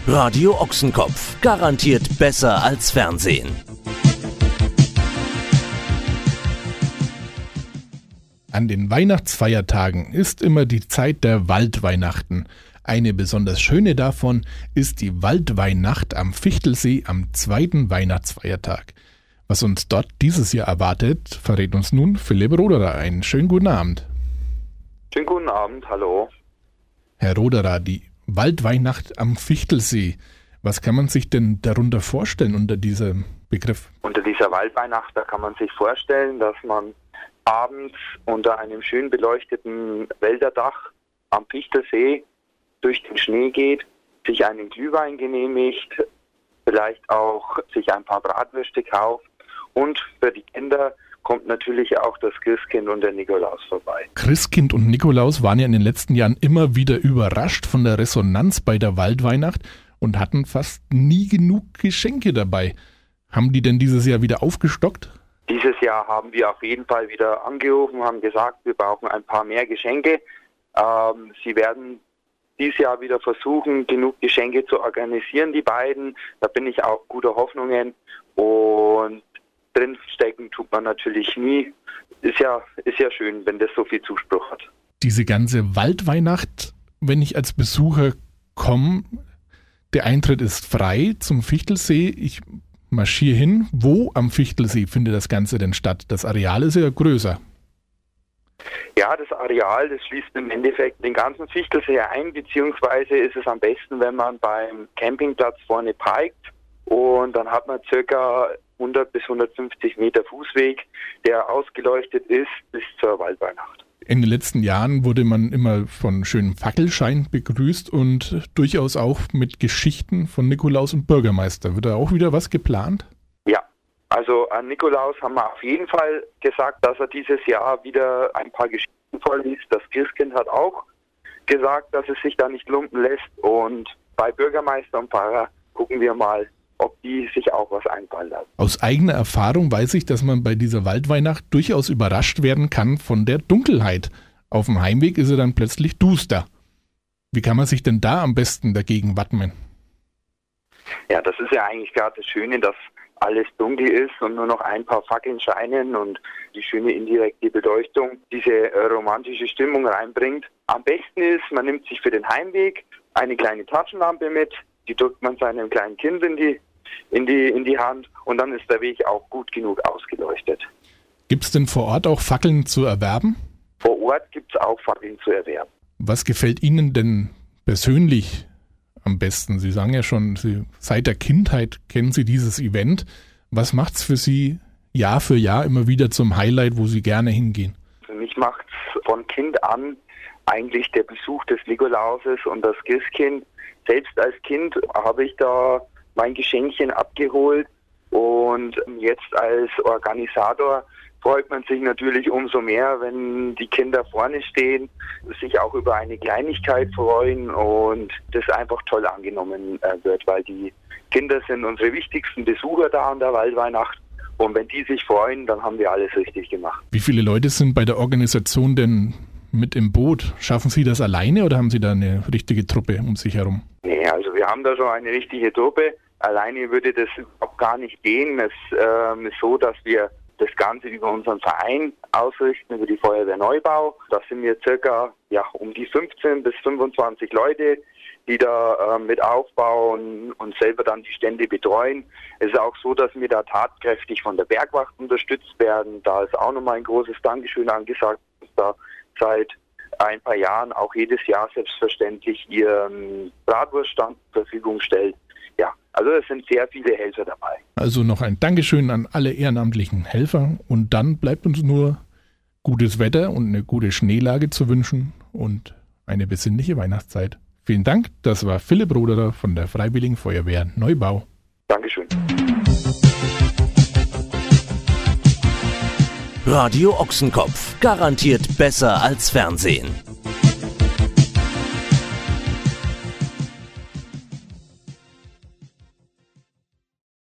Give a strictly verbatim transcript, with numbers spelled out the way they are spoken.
Radio Ochsenkopf, garantiert besser als Fernsehen. An den Weihnachtsfeiertagen ist immer die Zeit der Waldweihnachten. Eine besonders schöne davon ist die Waldweihnacht am Fichtelsee am zweiten Weihnachtsfeiertag. Was uns dort dieses Jahr erwartet, verrät uns nun Philipp Roderer. Einen schönen guten Abend. Schönen guten Abend, hallo. Herr Roderer, die Waldweihnacht am Fichtelsee. Was kann man sich denn darunter vorstellen unter diesem Begriff? Unter dieser Waldweihnacht, da kann man sich vorstellen, dass man abends unter einem schön beleuchteten Wälderdach am Fichtelsee durch den Schnee geht, sich einen Glühwein genehmigt, vielleicht auch sich ein paar Bratwürste kauft und für die Kinder kommt natürlich auch das Christkind und der Nikolaus vorbei. Christkind und Nikolaus waren ja in den letzten Jahren immer wieder überrascht von der Resonanz bei der Waldweihnacht und hatten fast nie genug Geschenke dabei. Haben die denn dieses Jahr wieder aufgestockt? Dieses Jahr haben wir auf jeden Fall wieder angerufen, haben gesagt, wir brauchen ein paar mehr Geschenke. Ähm, sie werden dieses Jahr wieder versuchen, genug Geschenke zu organisieren, die beiden. Da bin ich auch guter Hoffnungen und drinstecken tut man natürlich nie. Ist ja, ist ja schön, wenn das so viel Zuspruch hat. Diese ganze Waldweihnacht, wenn ich als Besucher komme, der Eintritt ist frei zum Fichtelsee. Ich marschiere hin. Wo am Fichtelsee findet das Ganze denn statt? Das Areal ist ja größer. Ja, das Areal, das schließt im Endeffekt den ganzen Fichtelsee ein, beziehungsweise ist es am besten, wenn man beim Campingplatz vorne parkt und dann hat man circa hundert bis hundertfünfzig Meter Fußweg, der ausgeleuchtet ist bis zur Waldweihnacht. In den letzten Jahren wurde man immer von schönem Fackelschein begrüßt und durchaus auch mit Geschichten von Nikolaus und Bürgermeister. Wird da auch wieder was geplant? Ja, also an Nikolaus haben wir auf jeden Fall gesagt, dass er dieses Jahr wieder ein paar Geschichten vorliest. Das Christkind hat auch gesagt, dass es sich da nicht lumpen lässt. Und bei Bürgermeister und Pfarrer gucken wir mal, ob die sich auch was einfallen lassen. Aus eigener Erfahrung weiß ich, dass man bei dieser Waldweihnacht durchaus überrascht werden kann von der Dunkelheit. Auf dem Heimweg ist er dann plötzlich duster. Wie kann man sich denn da am besten dagegen wappnen? Ja, das ist ja eigentlich gerade das Schöne, dass alles dunkel ist und nur noch ein paar Fackeln scheinen und die schöne indirekte Beleuchtung diese äh, romantische Stimmung reinbringt. Am besten ist, man nimmt sich für den Heimweg eine kleine Taschenlampe mit, die drückt man seinem kleinen Kind in die In die, in die Hand und dann ist der Weg auch gut genug ausgeleuchtet. Gibt es denn vor Ort auch Fackeln zu erwerben? Vor Ort gibt es auch Fackeln zu erwerben. Was gefällt Ihnen denn persönlich am besten? Sie sagen ja schon, Sie, seit der Kindheit kennen Sie dieses Event. Was macht es für Sie Jahr für Jahr immer wieder zum Highlight, wo Sie gerne hingehen? Für mich macht es von Kind an eigentlich der Besuch des Nikolauses und das Christkind. Selbst als Kind habe ich da mein Geschenkchen abgeholt und jetzt als Organisator freut man sich natürlich umso mehr, wenn die Kinder vorne stehen, sich auch über eine Kleinigkeit freuen und das einfach toll angenommen wird, weil die Kinder sind unsere wichtigsten Besucher da an der Waldweihnacht und wenn die sich freuen, dann haben wir alles richtig gemacht. Wie viele Leute sind bei der Organisation denn mit im Boot? Schaffen Sie das alleine oder haben Sie da eine richtige Truppe um sich herum? Nee, also wir haben da schon eine richtige Truppe. Alleine würde das überhaupt gar nicht gehen. Es ähm, ist so, dass wir das Ganze über unseren Verein ausrichten, über die Feuerwehr Neubau. Da sind wir circa ja, um die fünfzehn bis fünfundzwanzig Leute, die da äh, mit aufbauen und selber dann die Stände betreuen. Es ist auch so, dass wir da tatkräftig von der Bergwacht unterstützt werden. Da ist auch nochmal ein großes Dankeschön angesagt, dass da seit ein paar Jahren auch jedes Jahr selbstverständlich ihren Bratwurststand zur Verfügung stellt. Ja, also es sind sehr viele Helfer dabei. Also noch ein Dankeschön an alle ehrenamtlichen Helfer und dann bleibt uns nur gutes Wetter und eine gute Schneelage zu wünschen und eine besinnliche Weihnachtszeit. Vielen Dank, das war Philipp Roderer von der Freiwilligen Feuerwehr Neubau. Dankeschön. Radio Ochsenkopf, garantiert besser als Fernsehen.